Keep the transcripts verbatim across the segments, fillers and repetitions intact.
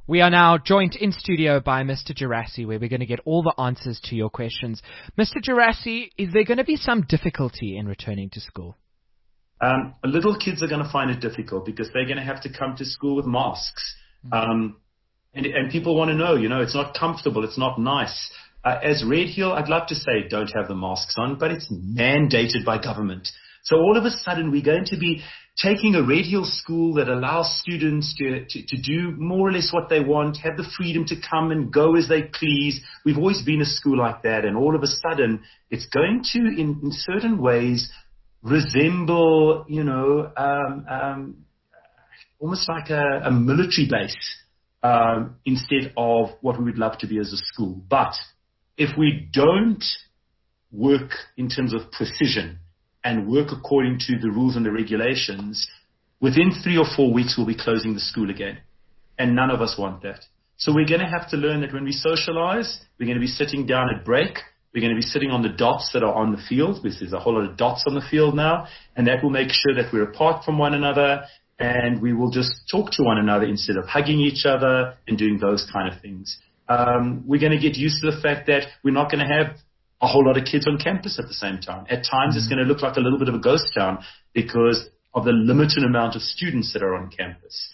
We are now joined in studio by Mister Gerassi, where we're going to get all the answers to your questions. Mister Gerassi, is there going to be some difficulty in returning to school? Um, little kids are going to find it difficult because they're going to have to come to school with masks. Um, and, and people want to know, you know, it's not comfortable, it's not nice. Uh, as Red Hill, I'd love to say don't have the masks on, but it's mandated by government. So all of a sudden we're going to be taking a Red Hill school that allows students to, to, to do more or less what they want, have the freedom to come and go as they please. We've always been a school like that, and all of a sudden it's going to, in, in certain ways, resemble, you know, um, um, almost like a, a military base um, instead of what we would love to be as a school. But if we don't work in terms of precision and work according to the rules and the regulations, within three or four weeks we'll be closing the school again. And none of us want that. So we're going to have to learn that when we socialize, we're going to be sitting down at break. We're going to be sitting on the dots that are on the field, because there's a whole lot of dots on the field now. And that will make sure that we're apart from one another, and we will just talk to one another instead of hugging each other and doing those kind of things. Um, we're going to get used to the fact that we're not going to have a whole lot of kids on campus at the same time. At times mm-hmm. It's going to look like a little bit of a ghost town because of the limited amount of students that are on campus.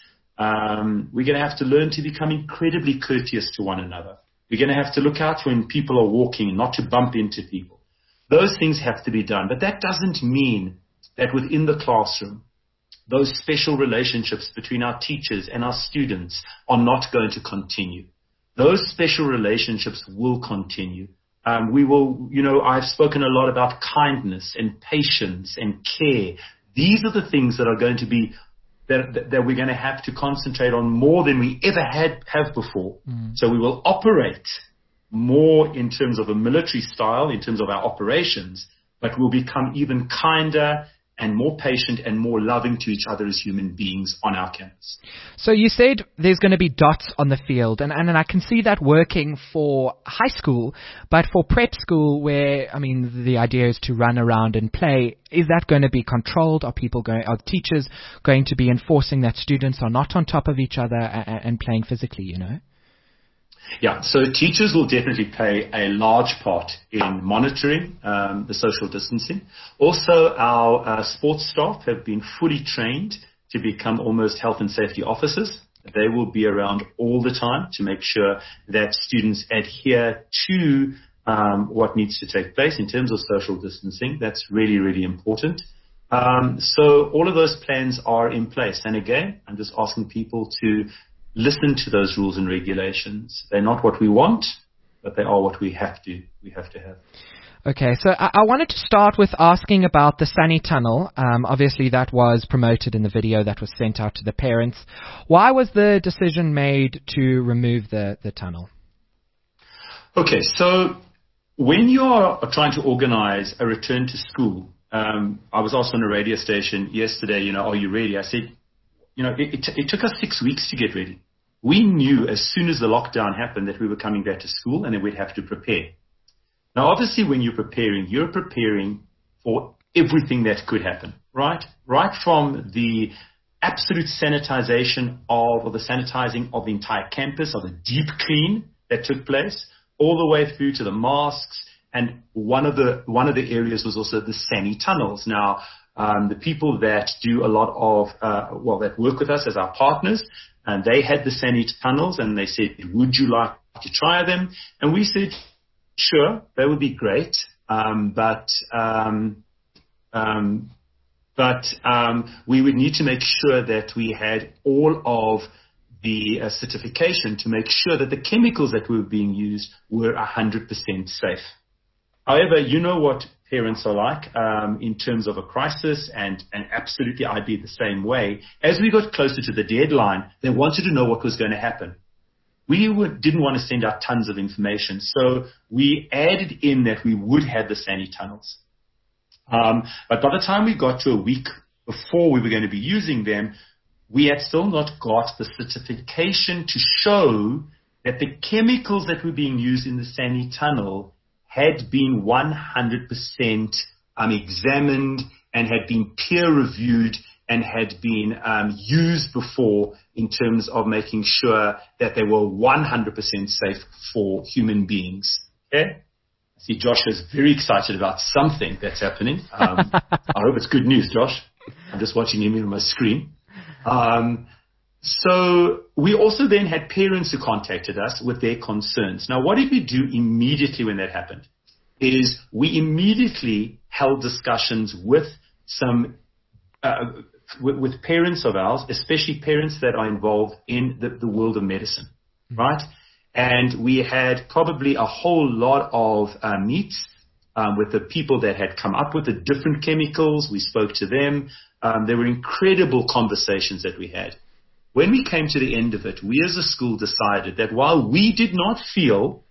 Um, we're going to have to learn to become incredibly courteous to one another. We're going to have to look out when people are walking, not to bump into people. Those things have to be done. But that doesn't mean that within the classroom, those special relationships between our teachers and our students are not going to continue. Those special relationships will continue. Um, we will, you know, I've spoken a lot about kindness and patience and care. These are the things that are going to be, that, that we're going to have to concentrate on more than we ever had have before. Mm. So we will operate more in terms of a military style, in terms of our operations, but we'll become even kinder and more patient and more loving to each other as human beings on our campus. So you said there's going to be dots on the field, and, and, and I can see that working for high school, but for prep school where, I mean, the idea is to run around and play, is that going to be controlled? Are people going, are teachers going to be enforcing that students are not on top of each other and, and playing physically, you know? Yeah, so teachers will definitely play a large part in monitoring um, the social distancing. Also, our uh, sports staff have been fully trained to become almost health and safety officers. They will be around all the time to make sure that students adhere to um, what needs to take place in terms of social distancing. That's really, really important. Um, so all of those plans are in place. And again, I'm just asking people to listen to those rules and regulations. They're not what we want, but they are what we have to we have to have. Okay, so I, I wanted to start with asking about the Sunny Tunnel. Um, obviously, that was promoted in the video that was sent out to the parents. Why was the decision made to remove the, the tunnel? Okay, so when you are trying to organize a return to school, um, I was also on a radio station yesterday, you know, are you ready? I said, You know, it, it, it took us six weeks to get ready. We knew as soon as the lockdown happened that we were coming back to school and that we'd have to prepare. Now, obviously, when you're preparing, you're preparing for everything that could happen, right? Right from the absolute sanitization of, or the sanitizing of the entire campus, or the deep clean that took place, all the way through to the masks. And one of the, one of the areas was also the Sunny tunnels. Now, Um, the people that do a lot of, uh, well, that work with us as our partners, and they had the Sunny tunnels, and they said, would you like to try them? And we said, sure, that would be great. Um, but, um, um, but, um, we would need to make sure that we had all of the uh, certification to make sure that the chemicals that were being used were one hundred percent safe. However, you know what parents are like um, in terms of a crisis, and, and absolutely I'd be the same way. As we got closer to the deadline, they wanted to know what was going to happen. We would, didn't want to send out tons of information, so we added in that we would have the Sunny tunnels. Um, but by the time we got to a week before we were going to be using them, we had still not got the certification to show that the chemicals that were being used in the Sunny tunnel had been one hundred percent um, examined and had been peer-reviewed and had been um, used before in terms of making sure that they were one hundred percent safe for human beings. Okay? I see Josh is very excited about something that's happening. Um, I hope it's good news, Josh. I'm just watching him on my screen. Um, so we also then had parents who contacted us with their concerns. Now, what did we do immediately when that happened? Is we immediately held discussions with some uh, with, with parents of ours, especially parents that are involved in the, the world of medicine, right? And we had probably a whole lot of uh, meets um, with the people that had come up with the different chemicals. We spoke to them. Um, there were incredible conversations that we had. When we came to the end of it, we as a school decided that while we did not feel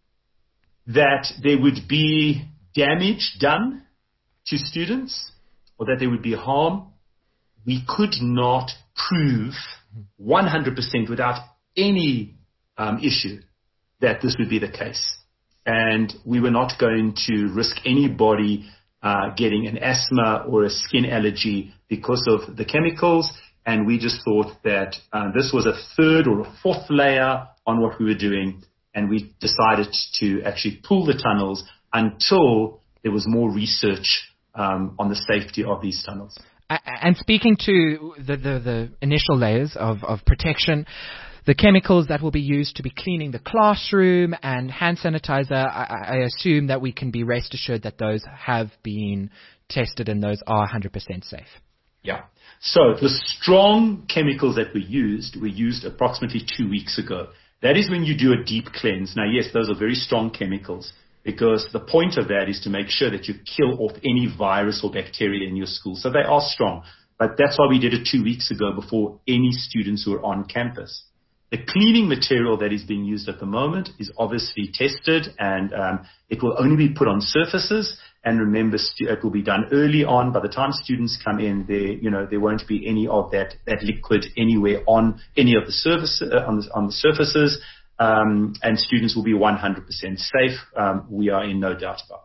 that there would be damage done to students or that there would be harm, we could not prove one hundred percent without any um, issue that this would be the case. And we were not going to risk anybody uh, getting an asthma or a skin allergy because of the chemicals. And we just thought that uh, this was a third or a fourth layer on what we were doing. And we decided to actually pull the tunnels until there was more research um, on the safety of these tunnels. And speaking to the, the, the initial layers of, of protection, the chemicals that will be used to be cleaning the classroom and hand sanitizer, I, I assume that we can be rest assured that those have been tested and those are one hundred percent safe. Yeah. So the strong chemicals that we used, we used approximately two weeks ago. That is when you do a deep cleanse. Now, yes, those are very strong chemicals because the point of that is to make sure that you kill off any virus or bacteria in your school. So they are strong. But that's why we did it two weeks ago before any students who are on campus. The cleaning material that is being used at the moment is obviously tested, and um, it will only be put on surfaces. And remember, stu- it will be done early on. By the time students come in, there, you know, there won't be any of that, that liquid anywhere on any of the surface uh, on, the, on the surfaces, um, and students will be one hundred percent safe. Um, we are in no doubt about it.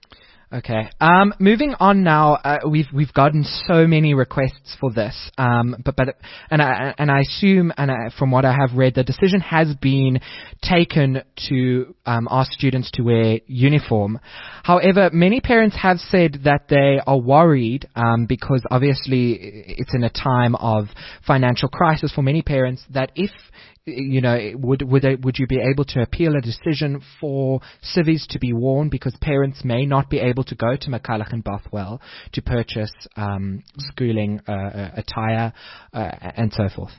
Okay. Um, moving on now, uh, we've we've gotten so many requests for this, um, but but and I and I assume, and I, from what I have read, the decision has been taken to um, ask students to wear uniform. However, many parents have said that they are worried um, because obviously it's in a time of financial crisis for many parents. That if you know, would would they, would you be able to appeal a decision for civvies to be worn because parents may not be able to go to McCulloch and Bothwell to purchase um, schooling uh, attire uh, and so forth?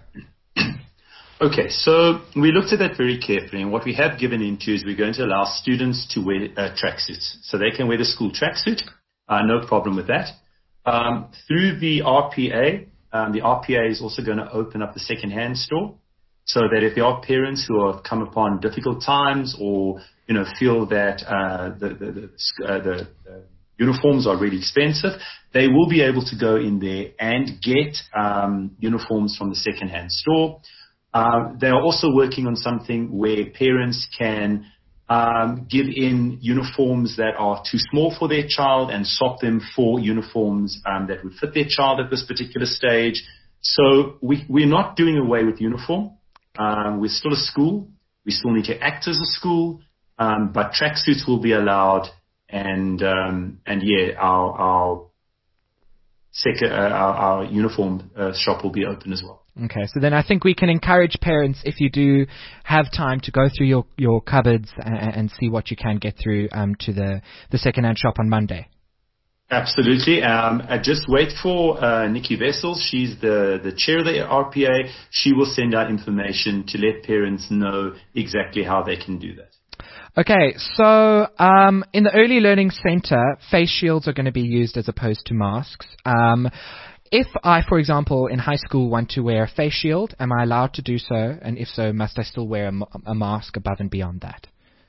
Okay, so we looked at that very carefully, and what we have given into is we're going to allow students to wear uh, tracksuits, so they can wear the school tracksuit, uh, no problem with that. Um, through the R P A, um, the R P A is also going to open up the second-hand store. So that if there are parents who have come upon difficult times or, you know, feel that uh, the, the, the, uh, the uh, uniforms are really expensive, they will be able to go in there and get um, uniforms from the second-hand store. Uh, they are also working on something where parents can um, give in uniforms that are too small for their child and swap them for uniforms um, that would fit their child at this particular stage. So we, we're not doing away with uniform. Um, we're still a school. We still need to act as a school, um, but tracksuits will be allowed, and um, and yeah, our our, sec- uh, our, our uniform uh, shop will be open as well. Okay, so then I think we can encourage parents, if you do have time, to go through your, your cupboards and, and see what you can get through um, to the, the second-hand shop on Monday. Absolutely. Um, uh, just wait for uh, Nikki Vessels. She's the, the chair of the R P A. She will send out information to let parents know exactly how they can do that. Okay, so um, in the Early Learning Center, face shields are going to be used as opposed to masks. Um, if I, for example, in high school want to wear a face shield, am I allowed to do so? And if so, must I still wear a, a mask above and beyond that?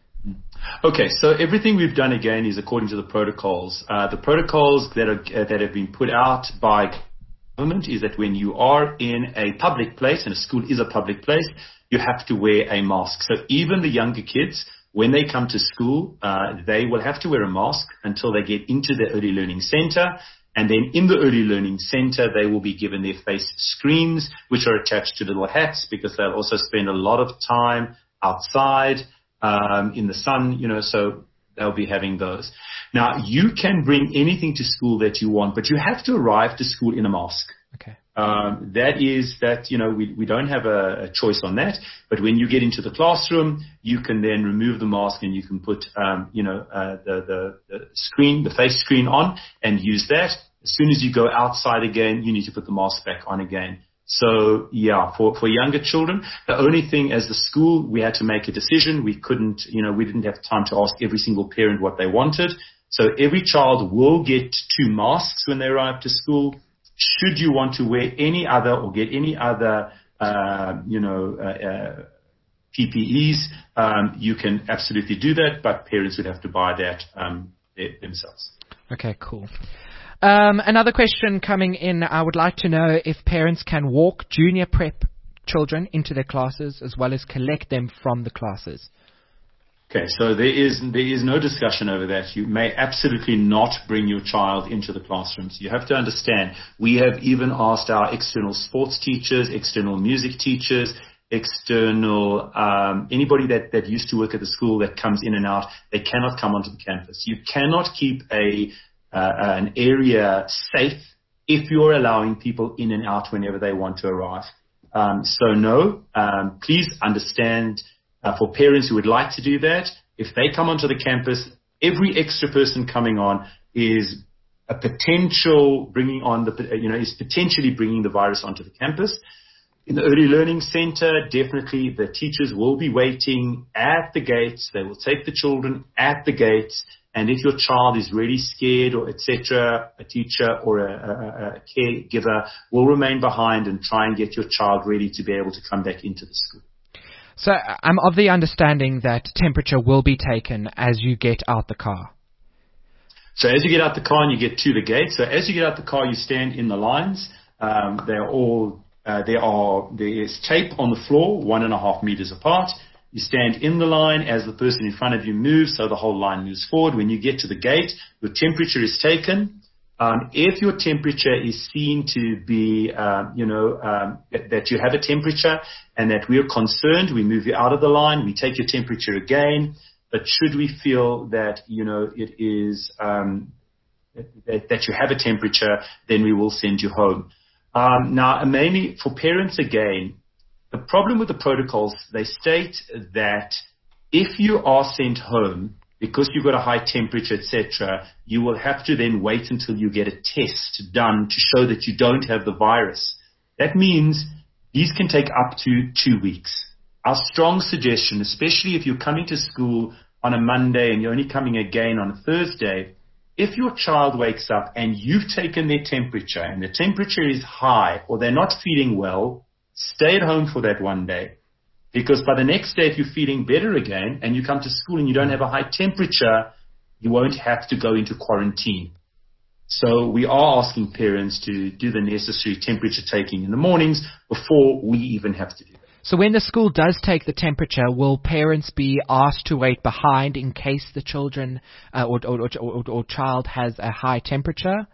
Okay, so everything we've done again is according to the protocols. Uh, the protocols that are uh, that have been put out by government is that when you are in a public place, and a school is a public place, you have to wear a mask. So even the younger kids, when they come to school, uh, they will have to wear a mask until they get into the Early Learning Center. And then in the Early Learning Center, they will be given their face screens, which are attached to little hats, because they'll also spend a lot of time outside um, in the sun, you know, so they'll be having those. Now, you can bring anything to school that you want, but you have to arrive to school in a mask. Okay. Um, that is that, you know, we, we don't have a, a choice on that. But when you get into the classroom, you can then remove the mask and you can put, um, you know, uh, the, the, the screen, the face screen on and use that. As soon as you go outside again, you need to put the mask back on again. So, yeah, for, for younger children, the only thing as the school, we had to make a decision. We couldn't, you know, we didn't have time to ask every single parent what they wanted. So every child will get two masks when they arrive to school. Should you want to wear any other or get any other, uh, you know, uh, uh, P P Es, um, you can absolutely do that, but parents would have to buy that um, themselves. Okay, cool. Um, another question coming in, I would like to know if parents can walk junior prep children into their classes as well as collect them from the classes. Okay, so there is there is no discussion over that. You may absolutely not bring your child into the classrooms. You have to understand, we have even asked our external sports teachers, external music teachers, external, um, anybody that, that used to work at the school that comes in and out, they cannot come onto the campus. You cannot keep a uh, an area safe if you're allowing people in and out whenever they want to arrive. Um, so no, um, please understand. Uh, for parents who would like to do that, if they come onto the campus, every extra person coming on is a potential bringing on the, you know, is potentially bringing the virus onto the campus. In the Early Learning Center, definitely the teachers will be waiting at the gates. They will take the children at the gates. And if your child is really scared or et cetera, a teacher or a, a, a caregiver will remain behind and try and get your child ready to be able to come back into the school. So I'm of the understanding that temperature will be taken as you get out the car. So as you get out the car and you get to the gate, so as you get out the car, you stand in the lines. Um, they're all, uh, there are, there is tape on the floor, one and a half meters apart. You stand in the line as the person in front of you moves, so the whole line moves forward. When you get to the gate, your temperature is taken. Um, if your temperature is seen to be, um, you know, um, that, that you have a temperature and that we're concerned, we move you out of the line, we take your temperature again. But should we feel that, you know, it is, um, that, that you have a temperature, then we will send you home. Um, now, mainly for parents again, the problem with the protocols, they state that if you are sent home, because you've got a high temperature, et cetera, you will have to then wait until you get a test done to show that you don't have the virus. That means these can take up to two weeks. Our strong suggestion, especially if you're coming to school on a Monday and you're only coming again on a Thursday, if your child wakes up and you've taken their temperature and the temperature is high or they're not feeling well, stay at home for that one day. Because by the next day, if you're feeling better again and you come to school and you don't have a high temperature, you won't have to go into quarantine. So we are asking parents to do the necessary temperature taking in the mornings before we even have to do that. So when the school does take the temperature, will parents be asked to wait behind in case the children uh, or, or, or, or child has a high temperature?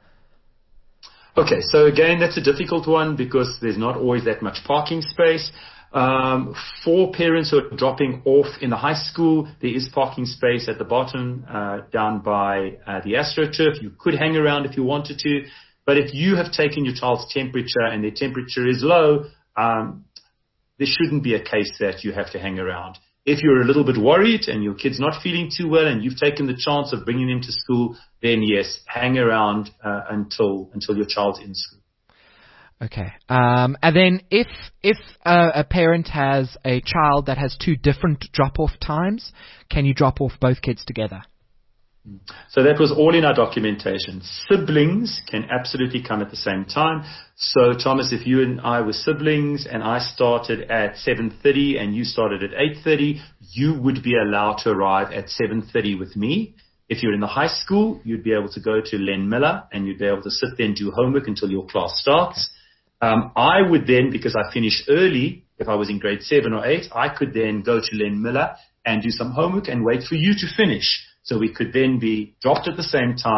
Okay, so again, that's a difficult one because there's not always that much parking space. Um, for parents who are dropping off in the high school, there is parking space at the bottom, uh, down by uh, the AstroTurf. You could hang around if you wanted to, but if you have taken your child's temperature and their temperature is low, um, there shouldn't be a case that you have to hang around. If you're a little bit worried and your kid's not feeling too well and you've taken the chance of bringing them to school, then yes, hang around uh, until until your child's in school. Okay. Um, and then if if uh, a parent has a child that has two different drop-off times, can you drop off both kids together? So that was all in our documentation. Siblings can absolutely come at the same time. So Thomas, if you and I were siblings and I started at seven thirty and you started at eight thirty, you would be allowed to arrive at seven thirty with me. If you're in the high school, you'd be able to go to Len Miller and you'd be able to sit there and do homework until your class starts. Um, I would then, because I finished early, if I was in grade seven or eight, I could then go to Len Miller and do some homework and wait for you to finish. So we could then be dropped at the same time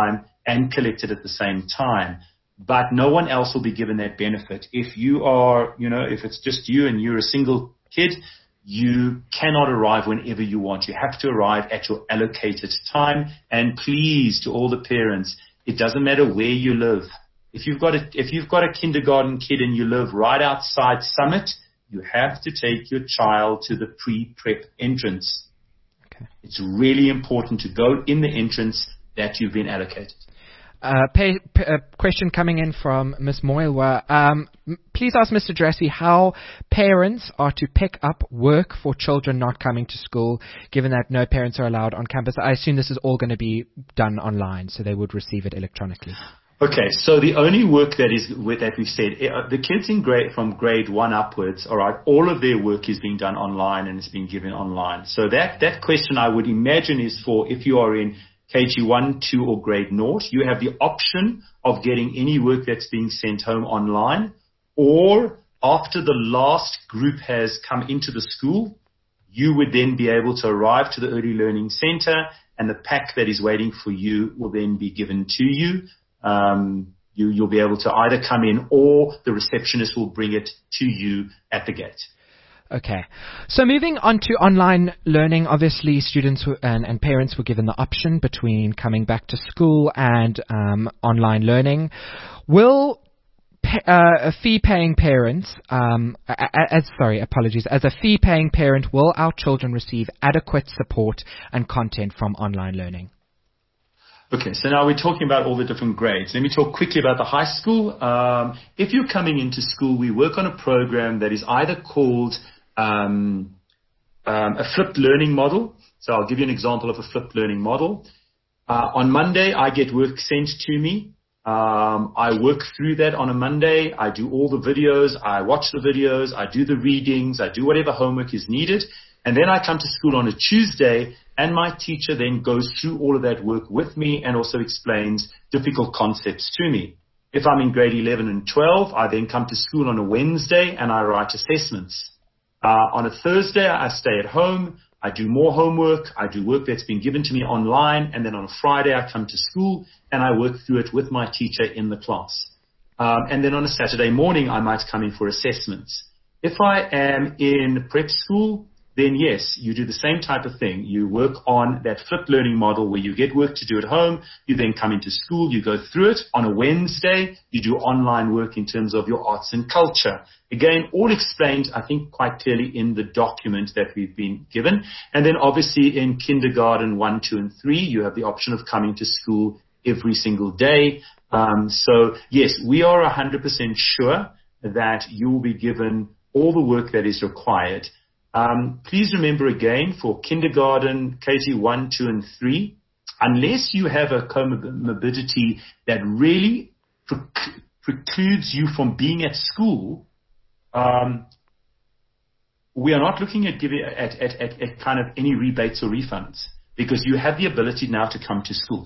and collected at the same time. But no one else will be given that benefit. If you are, you know, if it's just you and you're a single kid, you cannot arrive whenever you want. You have to arrive at your allocated time. And please, to all the parents, it doesn't matter where you live. If you've got a, if you've got a kindergarten kid and you live right outside Summit, you have to take your child to the pre-prep entrance. Okay. It's really important to go in the entrance that you've been allocated. Uh, pay, pay, a question coming in from Miz Moilwa. Um, please ask Mister Dressy how parents are to pick up work for children not coming to school, given that no parents are allowed on campus. I assume this is all going to be done online, so they would receive it electronically. Okay, so the only work that is that we've said, the kids in grade from grade one upwards, all right, all of their work is being done online and it's being given online. So that that question I would imagine is for if you are in K G one, two, or grade naught, you have the option of getting any work that's being sent home online, or after the last group has come into the school, you would then be able to arrive to the Early Learning Center, and the pack that is waiting for you will then be given to you. Um, you you'll be able to either come in, or the receptionist will bring it to you at the gate. Okay. So moving on to online learning, obviously students and, and parents were given the option between coming back to school and um, online learning. Will uh, fee-paying parents, um, as sorry, apologies, as a fee-paying parent, will our children receive adequate support and content from online learning? Okay, so now we're talking about all the different grades. Let me talk quickly about the high school. Um, if you're coming into school, we work on a program that is either called um, um, a flipped learning model. So I'll give you an example of a flipped learning model. Uh, on Monday, I get work sent to me. Um, I work through that on a Monday. I do all the videos. I watch the videos. I do the readings. I do whatever homework is needed. And then I come to school on a Tuesday, and my teacher then goes through all of that work with me and also explains difficult concepts to me. If I'm in grade eleven and twelve, I then come to school on a Wednesday and I write assessments. Uh, on a Thursday, I stay at home. I do more homework. I do work that's been given to me online. And then on a Friday, I come to school and I work through it with my teacher in the class. Um, and then on a Saturday morning, I might come in for assessments. If I am in prep school, then yes, you do the same type of thing. You work on that flipped learning model where you get work to do at home. You then come into school, you go through it. On a Wednesday, you do online work in terms of your arts and culture. Again, all explained, I think, quite clearly in the document that we've been given. And then obviously in kindergarten one, two, and three, you have the option of coming to school every single day. Um, so yes, we are one hundred percent sure that you will be given all the work that is required. Um, please remember again, for kindergarten, K G one, two, and three, unless you have a comorbidity that really prec- precludes you from being at school, um, we are not looking at giving at, at, at, at kind of any rebates or refunds, because you have the ability now to come to school.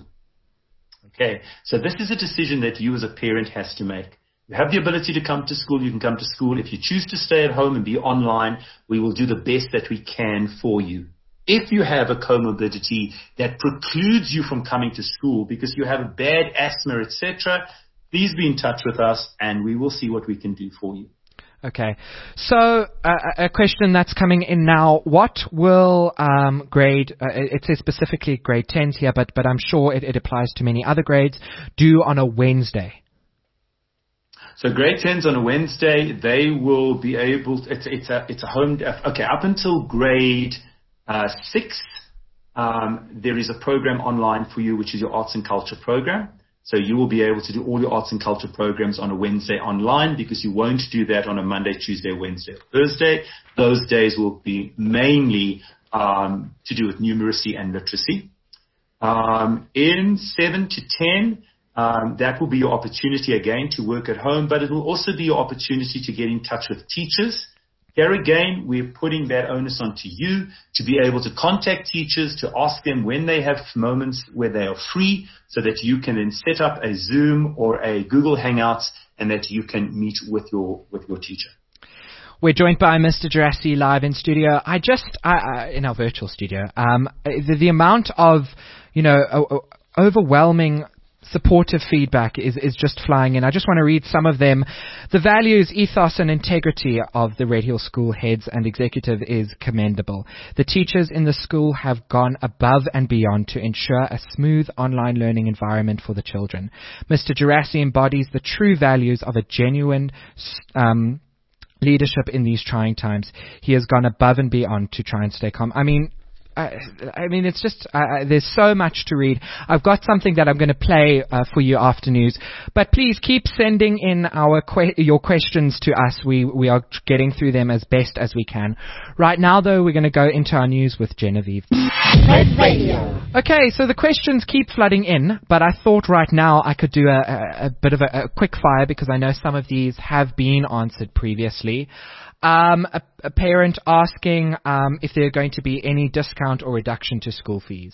Okay, so this is a decision that you as a parent has to make. You have the ability to come to school, you can come to school. If you choose to stay at home and be online, we will do the best that we can for you. If you have a comorbidity that precludes you from coming to school because you have a bad asthma, et cetera, please be in touch with us and we will see what we can do for you. Okay. So uh, a question that's coming in now, what will um, grade, uh, it says specifically grade tens here, but, but I'm sure it, it applies to many other grades, do on a Wednesday? So grade tens on a Wednesday, they will be able to, it's, it's a, it's a home, okay, up until grade uh, six, um, there is a program online for you, which is your arts and culture program. So you will be able to do all your arts and culture programs on a Wednesday online, because you won't do that on a Monday, Tuesday, Wednesday, or Thursday. Those days will be mainly um, to do with numeracy and literacy. Um, in seven to ten, Um, that will be your opportunity again to work at home, but it will also be your opportunity to get in touch with teachers. Here again, we're putting that onus onto you to be able to contact teachers, to ask them when they have moments where they are free, so that you can then set up a Zoom or a Google Hangouts and that you can meet with your with your teacher. We're joined by Mister Dressy live in studio. I just, I, I, in our virtual studio, um, the, the amount of, you know, o- o- overwhelming supportive feedback is, is just flying in. I just want to read some of them. The values, ethos and integrity of the Red Hill School heads and executive is commendable. The teachers in the school have gone above and beyond to ensure a smooth online learning environment for the children. Mister Gerassi embodies the true values of a genuine um, leadership in these trying times. He has gone above and beyond to try and stay calm. I mean, I, I mean, it's just, uh, there's so much to read. I've got something that I'm going to play uh, for you after news. But please keep sending in our que- your questions to us. We we are getting through them as best as we can. Right now, though, we're going to go into our news with Genevieve. Okay, so the questions keep flooding in, but I thought right now I could do a, a, a bit of a, a quick fire because I know some of these have been answered previously. Um, a, a parent asking um, if there are going to be any discount or reduction to school fees.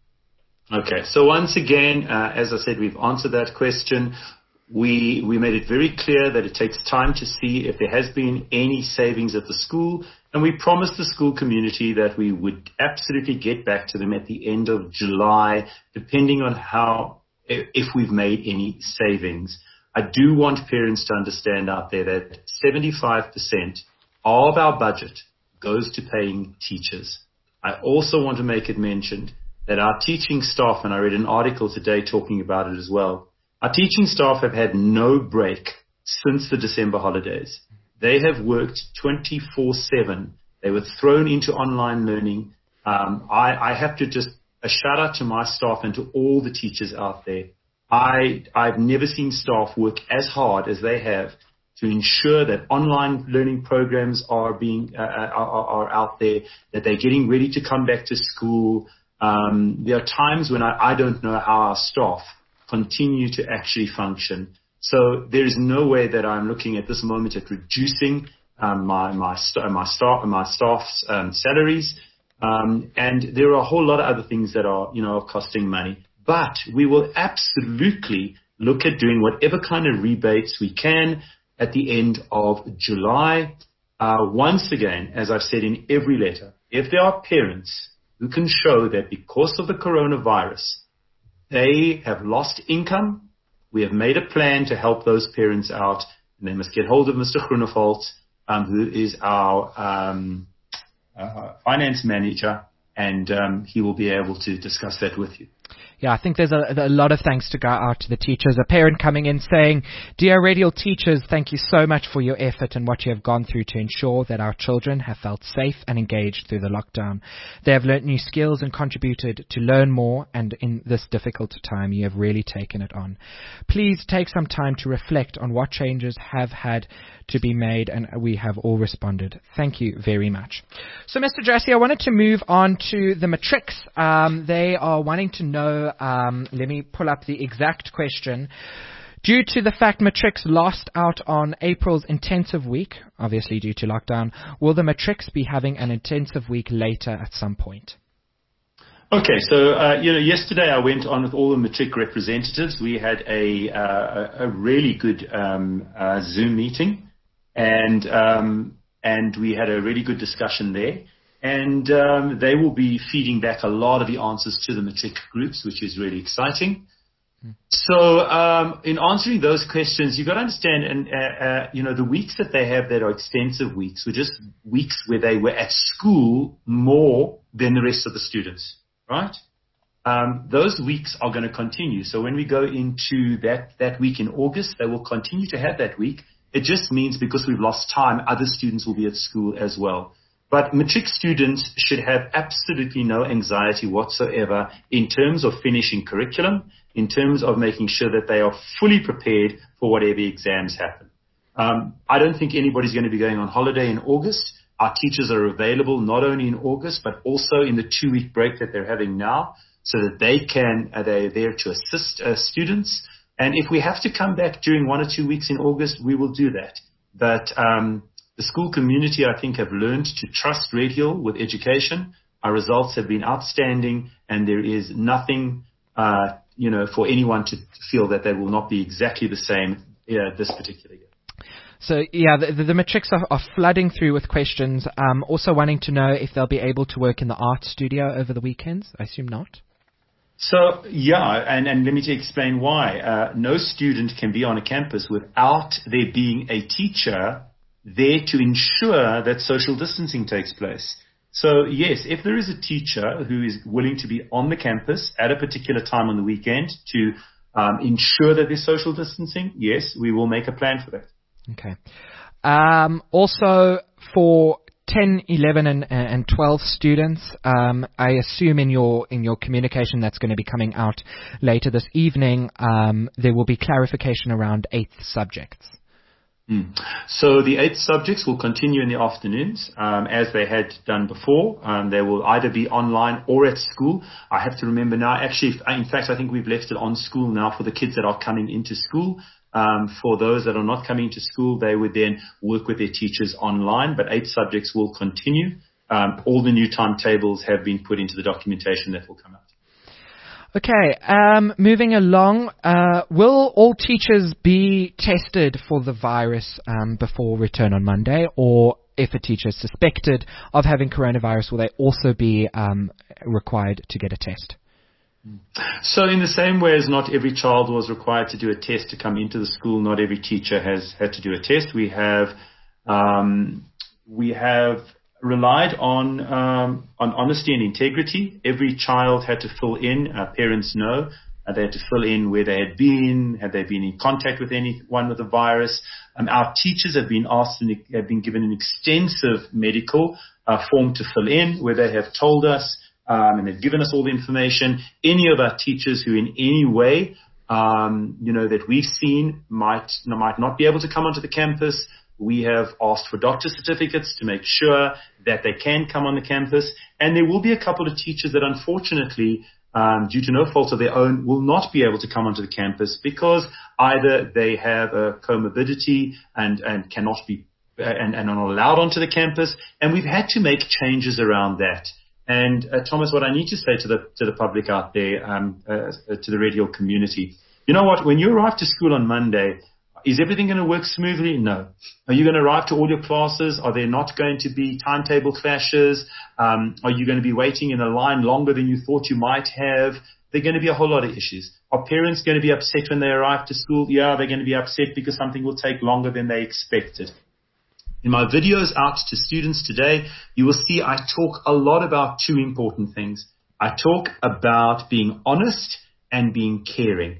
Okay, so once again, uh, as I said, we've answered that question. We we made it very clear that it takes time to see if there has been any savings at the school, and we promised the school community that we would absolutely get back to them at the end of July, depending on how, if we've made any savings. I do want parents to understand out there that seventy-five percent of our budget goes to paying teachers. I also want to make it mentioned that our teaching staff, and I read an article today talking about it as well, our teaching staff have had no break since the December holidays. They have worked twenty-four seven. They were thrown into online learning. Um, I, I have to just, a shout out to my staff and to all the teachers out there. I, I've never seen staff work as hard as they have to ensure that online learning programs are being uh, are, are out there, that they're getting ready to come back to school. Um, there are times when I, I don't know how our staff continue to actually function. So there is no way that I'm looking at this moment at reducing um, my my st- my staff my staff's um, salaries. Um, and there are a whole lot of other things that are you know are costing money. But we will absolutely look at doing whatever kind of rebates we can at the end of July. Uh, once again, as I've said in every letter, if there are parents who can show that because of the coronavirus, they have lost income, we have made a plan to help those parents out, and they must get hold of Mister Groenewald, um, who is our um, uh, finance manager, and um, he will be able to discuss that with you. Yeah, I think there's a, a lot of thanks to go out to the teachers. A parent coming in saying, "Dear Radial teachers, thank you so much for your effort and what you have gone through to ensure that our children have felt safe and engaged through the lockdown. They have learnt new skills and contributed to learn more, and in this difficult time, you have really taken it on. Please take some time to reflect on what changes have had to be made, and we have all responded. Thank you very much." So, Mister Gerassi, I wanted to move on to the matrics. Um, they are wanting to know, um, let me pull up the exact question. Due to the fact matrics lost out on April's intensive week, obviously due to lockdown, will the matrics be having an intensive week later at some point? Okay, so, uh, you know, yesterday I went on with all the matric representatives. We had a, uh, a really good um, uh, Zoom meeting. And um, and we had a really good discussion there. And um, they will be feeding back a lot of the answers to the matric groups, which is really exciting. Mm. So um, in answering those questions, you've got to understand, and uh, uh, you know, the weeks that they have that are extensive weeks were just weeks where they were at school more than the rest of the students, right? Um, those weeks are going to continue. So when we go into that, that week in August, they will continue to have that week. It just means because we've lost time, other students will be at school as well. But matric students should have absolutely no anxiety whatsoever in terms of finishing curriculum, in terms of making sure that they are fully prepared for whatever exams happen. Um, I don't think anybody's going to be going on holiday in August. Our teachers are available not only in August, but also in the two-week break that they're having now, so that they can, uh, they're there to assist uh, students. And if we have to come back during one or two weeks in August, we will do that. But um, the school community, I think, have learned to trust Red Hill with education. Our results have been outstanding, and there is nothing, uh, you know, for anyone to feel that they will not be exactly the same uh, this particular year. So, yeah, the, the, the matrics are, are flooding through with questions. Um, also wanting to know if they'll be able to work in the art studio over the weekends. I assume not. So, yeah, and, and let me explain why. Uh, no student can be on a campus without there being a teacher there to ensure that social distancing takes place. So, yes, if there is a teacher who is willing to be on the campus at a particular time on the weekend to um, ensure that there's social distancing, yes, we will make a plan for that. Okay. Um, also, for ten, eleven, and, and twelve students, um, I assume in your in your communication that's going to be coming out later this evening, um, there will be clarification around eighth subjects. Mm. So the eighth subjects will continue in the afternoons um, as they had done before. Um, they will either be online or at school. I have to remember now, actually, in fact, I think we've left it on school now for the kids that are coming into school. Um, for those that are not coming to school, they would then work with their teachers online, but eight subjects will continue. Um, all the new timetables have been put into the documentation that will come out. Okay, um, moving along, uh, will all teachers be tested for the virus um, before return on Monday, or if a teacher is suspected of having coronavirus, will they also be um, required to get a test? So in the same way as not every child was required to do a test to come into the school, not every teacher has had to do a test. We have um, we have relied on um, on honesty and integrity. Every child had to fill in. Uh, parents know uh, they had to fill in where they had been, had they been in contact with anyone with the virus. Um, our teachers have been asked and have been given an extensive medical uh, form to fill in, where they have told us. Um, and they've given us all the information. Any of our teachers who in any way, um, you know, that we've seen might, might not be able to come onto the campus, we have asked for doctor certificates to make sure that they can come on the campus. And there will be a couple of teachers that unfortunately, um, due to no fault of their own, will not be able to come onto the campus because either they have a comorbidity and, and cannot be, and, and are not allowed onto the campus. And we've had to make changes around that. And uh, Thomas, what I need to say to the to the public out there, um, uh, to the radio community, you know what? When you arrive to school on Monday, is everything going to work smoothly? No. Are you going to arrive to all your classes? Are there not going to be timetable clashes? Um, are you going to be waiting in a line longer than you thought you might have? There are going to be a whole lot of issues. Are parents going to be upset when they arrive to school? Yeah, they're going to be upset because something will take longer than they expected. In my videos out to students today, you will see I talk a lot about two important things. I talk about being honest and being caring.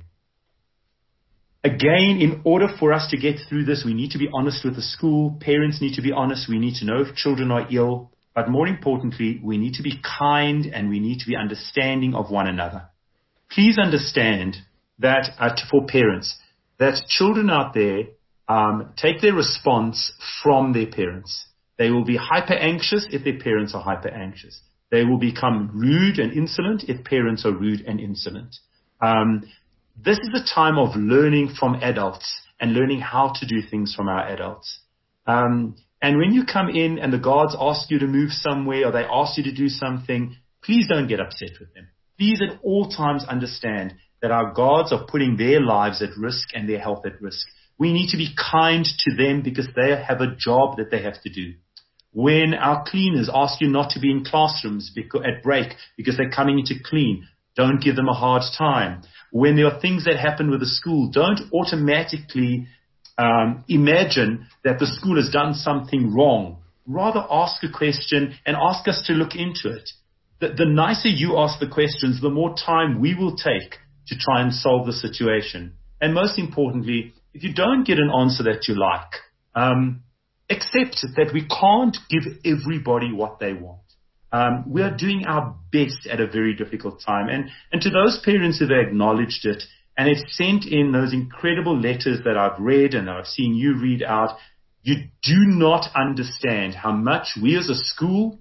Again, in order for us to get through this, we need to be honest with the school. Parents need to be honest. We need to know if children are ill. But more importantly, we need to be kind and we need to be understanding of one another. Please understand that uh, for parents, that children out there Um, take their response from their parents. They will be hyper anxious if their parents are hyper anxious. They will become rude and insolent if parents are rude and insolent. Um, this is a time of learning from adults and learning how to do things from our adults. Um, and when you come in and the guards ask you to move somewhere or they ask you to do something, please don't get upset with them. Please at all times understand that our guards are putting their lives at risk and their health at risk. We need to be kind to them because they have a job that they have to do. When our cleaners ask you not to be in classrooms at break because they're coming in to clean, don't give them a hard time. When there are things that happen with the school, don't automatically um, imagine that the school has done something wrong. Rather ask a question and ask us to look into it. The, the nicer you ask the questions, the more time we will take to try and solve the situation. And most importantly, if you don't get an answer that you like, um, accept that we can't give everybody what they want. Um, we are doing our best at a very difficult time. And, and to those parents who have acknowledged it and have sent in those incredible letters that I've read and that I've seen you read out, you do not understand how much we as a school,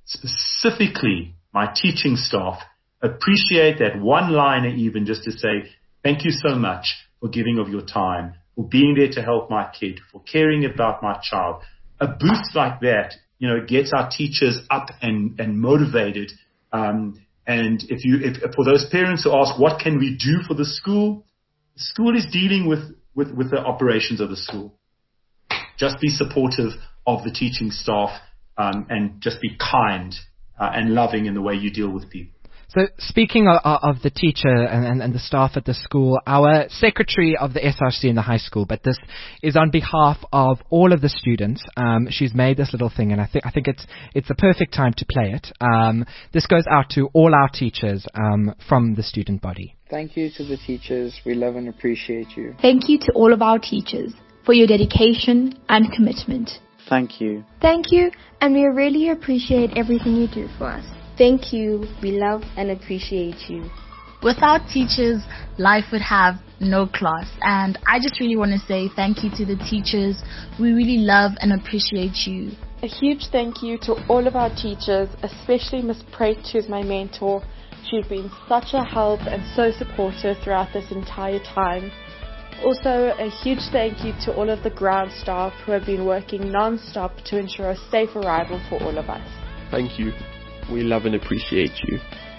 specifically my teaching staff, appreciate that one-liner even just to say, thank you so much for giving of your time, for being there to help my kid, for caring about my child. A boost like that, you know, gets our teachers up and, and motivated. Um, and if you, if, for those parents who ask, what can we do for the school? The school is dealing with, with, with the operations of the school. Just be supportive of the teaching staff, um, and just be kind uh, and loving in the way you deal with people. So speaking of, of the teacher and, and, and the staff at the school, our secretary of the S R C in the high school, but this is on behalf of all of the students. Um, she's made this little thing, and I think I think it's it's the perfect time to play it. Um, this goes out to all our teachers um, from the student body. Thank you to the teachers. We love and appreciate you. Thank you to all of our teachers for your dedication and commitment. Thank you. Thank you, and we really appreciate everything you do for us. Thank you. We love and appreciate you. Without teachers, life would have no class. And I just really want to say thank you to the teachers. We really love and appreciate you. A huge thank you to all of our teachers, especially Miss Pratt, who's my mentor. She's been such a help and so supportive throughout this entire time. Also, a huge thank you to all of the ground staff who have been working non-stop to ensure a safe arrival for all of us. Thank you. We love and appreciate you.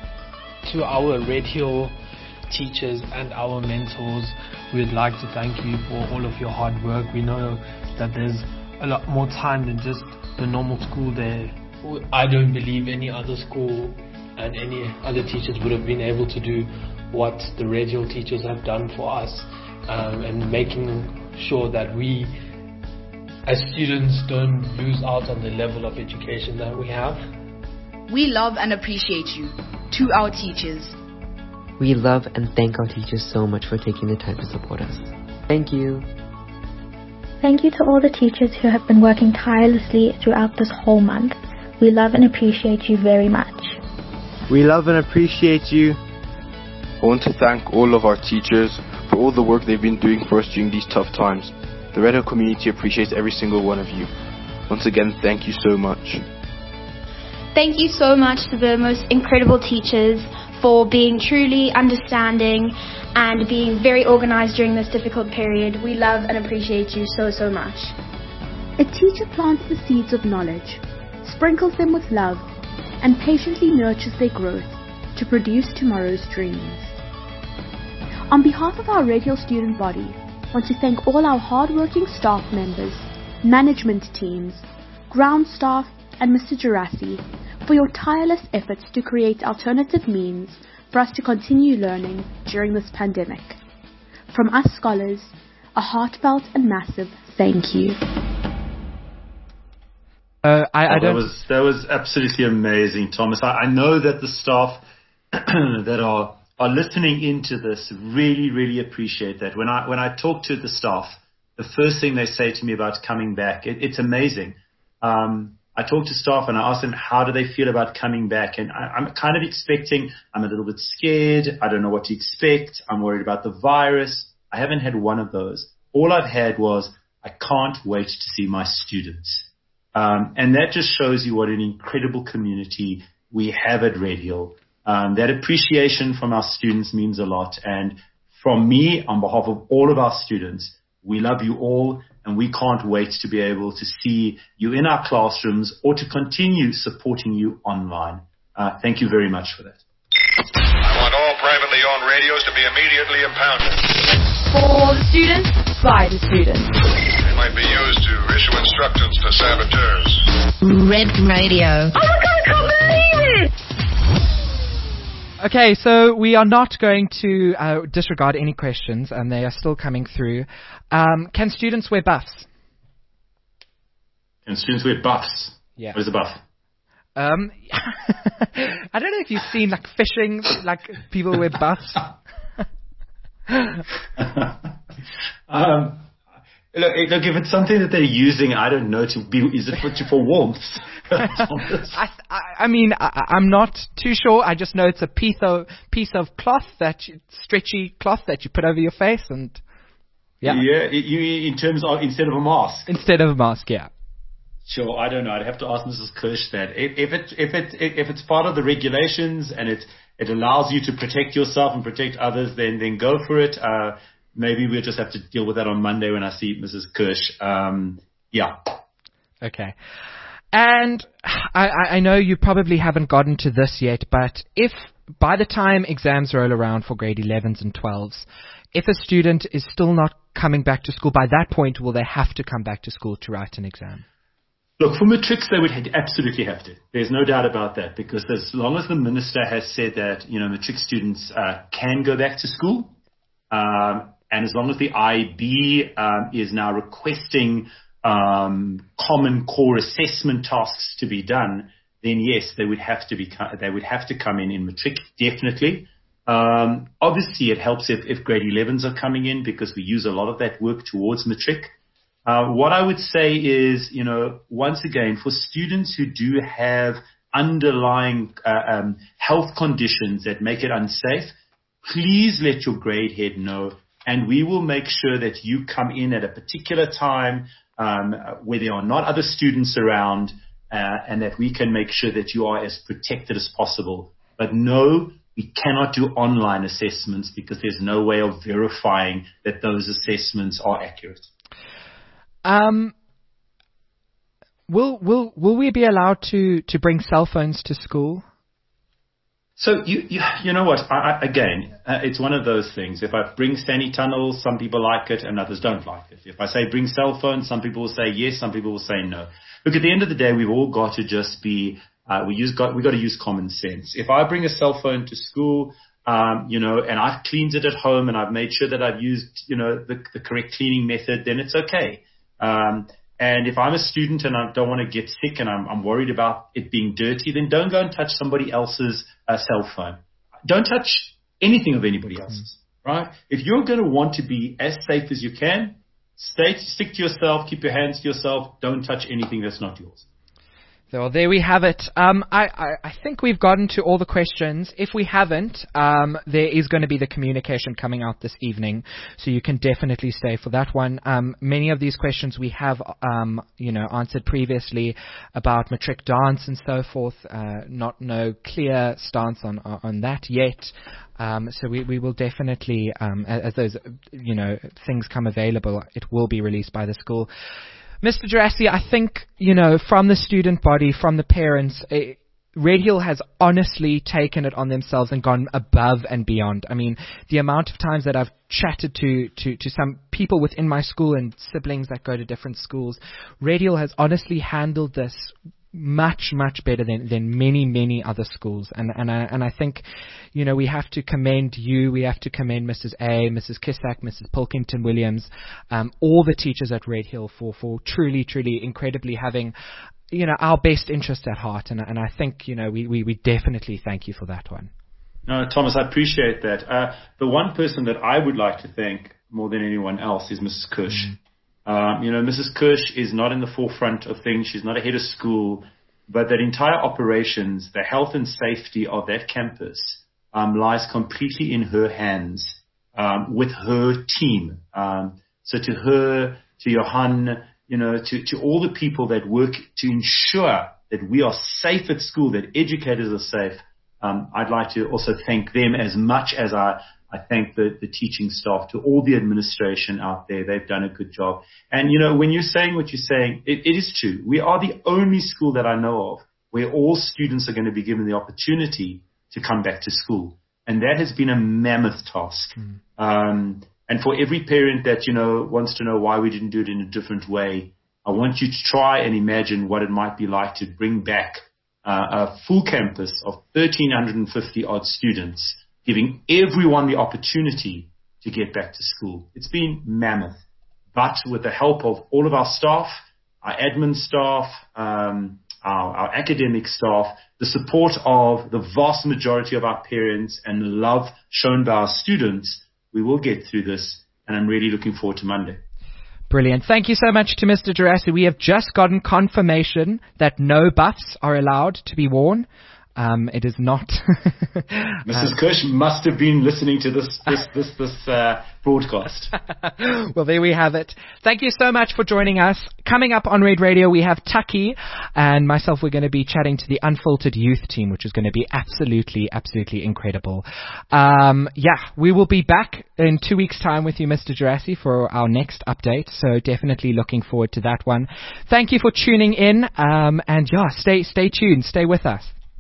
To our Red Hill teachers and our mentors, we'd like to thank you for all of your hard work. We know that there's a lot more time than just the normal school day. I don't believe any other school and any other teachers would have been able to do what the Red Hill teachers have done for us, um, and making sure that we as students don't lose out on the level of education that we have. We love and appreciate you. To our teachers, we love and thank our teachers so much for taking the time to support us. Thank you. Thank you to all the teachers who have been working tirelessly throughout this whole month. We love and appreciate you very much. We love and appreciate you. I want to thank all of our teachers for all the work they've been doing for us during these tough times. The Red Hill community appreciates every single one of you. Once again, thank you so much. Thank you so much to the most incredible teachers for being truly understanding and being very organized during this difficult period. We love and appreciate you so, so much. A teacher plants the seeds of knowledge, sprinkles them with love, and patiently nurtures their growth to produce tomorrow's dreams. On behalf of our Red Hill student body, I want to thank all our hard-working staff members, management teams, ground staff, and Mister Gerassi for your tireless efforts to create alternative means for us to continue learning during this pandemic. From us scholars, a heartfelt and massive thank you. Uh, I, I oh, don't... That was that was absolutely amazing, Thomas. I, I know that the staff that are are listening into this really, really appreciate that. When I when I talk to the staff, the first thing they say to me about coming back, it, it's amazing. Um, I talk to staff and I ask them how do they feel about coming back, and I, I'm kind of expecting. I'm a little bit scared. I don't know what to expect. I'm worried about the virus. I haven't had one of those. All I've had was I can't wait to see my students. Um, and that just shows you what an incredible community we have at Red Hill. Um, that appreciation from our students means a lot. And from me, on behalf of all of our students, we love you all, and we can't wait to be able to see you in our classrooms or to continue supporting you online. Uh, thank you very much for that. I want all privately owned radios to be immediately impounded. For the students, by the students. They might be used to issue instructions to saboteurs. Red Radio. Oh my God, I can't believe it! Okay, so we are not going to uh, disregard any questions, and they are still coming through. Um, can students wear buffs? Can students wear buffs? Yeah. What is a buff? Um, I don't know if you've seen like fishing, like people wear buffs. um, look, look, if it's something that they're using, I don't know, to be, is it for, for warmth? I, I, I mean, I, I'm not too sure. I just know it's a piece of piece of cloth that you, stretchy cloth that you put over your face, and yeah, yeah. You in terms of instead of a mask. Instead of a mask, yeah. Sure, I don't know. I'd have to ask Missus Kirsch that. If, if it if it if it's part of the regulations and it it allows you to protect yourself and protect others, then then go for it. Uh, maybe we'll just have to deal with that on Monday when I see Missus Kirsch. Um, yeah. Okay. And I, I know you probably haven't gotten to this yet, but if by the time exams roll around for grade elevens and twelves, if a student is still not coming back to school, by that point, will they have to come back to school to write an exam? Look, for matrics, they would absolutely have to. There's no doubt about that, because as long as the minister has said that, you know, matric students uh, can go back to school, um, and as long as the I B um, is now requesting um, common core assessment tasks to be done, then yes, they would have to be. They would have to come in in matric, definitely. Um, obviously, it helps if, if grade elevens are coming in, because we use a lot of that work towards matric. Uh, what I would say is, you know, once again, for students who do have underlying uh, um, health conditions that make it unsafe, please let your grade head know, and we will make sure that you come in at a particular time um, where there are not other students around, uh, and that we can make sure that you are as protected as possible. But no, we cannot do online assessments, because there's no way of verifying that those assessments are accurate. Um, will will will we be allowed to, to bring cell phones to school? So you you, you know what? I, I, again, uh, it's one of those things. If I bring Stanley tunnels, some people like it and others don't like it. If I say bring cell phones, some people will say yes, some people will say no. Look, at the end of the day, we've all got to just be uh, we use got we got to use common sense. If I bring a cell phone to school, Um, you know, and I've cleaned it at home and I've made sure that I've used, you know, the, the correct cleaning method, then it's okay. Um, and if I'm a student and I don't want to get sick and I'm, I'm worried about it being dirty, then don't go and touch somebody else's uh, cell phone. Don't touch anything of anybody else's, right? If you're going to want to be as safe as you can, stay, stick to yourself, keep your hands to yourself, don't touch anything that's not yours. So there we have it. Um, I, I, I think we've gotten to all the questions. If we haven't, um, there is going to be the communication coming out this evening, so you can definitely stay for that one. Um, many of these questions we have, um, you know, answered previously about matric dance and so forth. Uh, not no clear stance on on that yet. Um, so we, we will definitely, um, as, as those, you know, things come available, it will be released by the school. Mister Gerassi, I think, you know, from the student body, from the parents, it, Red Hill has honestly taken it on themselves and gone above and beyond. I mean, the amount of times that I've chatted to, to, to some people within my school and siblings that go to different schools, Red Hill has honestly handled this much, much better than, than many, many other schools. And, and, I, and I think, you know, we have to commend you. We have to commend Missus A, Missus Kissack, Missus Pilkington Williams, um, all the teachers at Red Hill for, for truly, truly incredibly having, you know, our best interest at heart. And, and I think, you know, we, we, we definitely thank you for that one. No, Thomas, I appreciate that. Uh, the one person that I would like to thank more than anyone else is Missus Kush. Mm-hmm. Um, you know, Missus Kush is not in the forefront of things. She's not a head of school, but that entire operations, the health and safety of that campus, um, lies completely in her hands, um, with her team. Um, so to her, to Johan, you know, to, to all the people that work to ensure that we are safe at school, that educators are safe, um, I'd like to also thank them as much as I I thank the, the teaching staff, to all the administration out there. They've done a good job. And, you know, when you're saying what you're saying, it, it is true. We are the only school that I know of where all students are going to be given the opportunity to come back to school. And that has been a mammoth task. Mm. Um, and for every parent that, you know, wants to know why we didn't do it in a different way, I want you to try and imagine what it might be like to bring back uh, a full campus of one thousand three hundred fifty odd students, giving everyone the opportunity to get back to school. It's been mammoth. But with the help of all of our staff, our admin staff, um, our, our academic staff, the support of the vast majority of our parents, and the love shown by our students, we will get through this. And I'm really looking forward to Monday. Brilliant. Thank you so much to Mister Gerassi. We have just gotten confirmation that no buffs are allowed to be worn. Um, it is not. Missus Kush must have been listening to this this this this uh, broadcast. Well, there we have it. Thank you so much for joining us. Coming up on Red Radio, we have Tucky and myself. We're going to be chatting to the Unfiltered Youth team, which is going to be absolutely, absolutely incredible. Um, yeah, we will be back in two weeks' time with you, Mister Gerassi, for our next update. So definitely looking forward to that one. Thank you for tuning in, um, and yeah, stay stay tuned, stay with us.